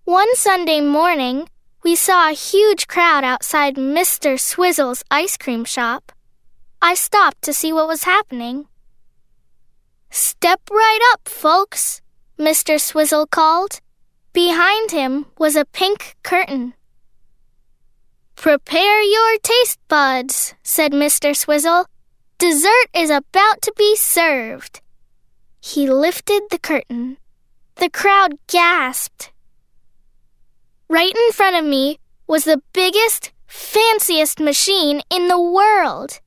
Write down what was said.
One Sunday morning, we saw a huge crowd outside Mr. Swizzle's ice cream shop. I stopped to see what was happening. "Step right up, folks," Mr. Swizzle called. Behind him was a pink curtain. "Prepare your taste buds," said Mr. Swizzle. "Dessert is about to be served." He lifted the curtain. The crowd gasped. Right in front of me was the biggest, fanciest machine in the world.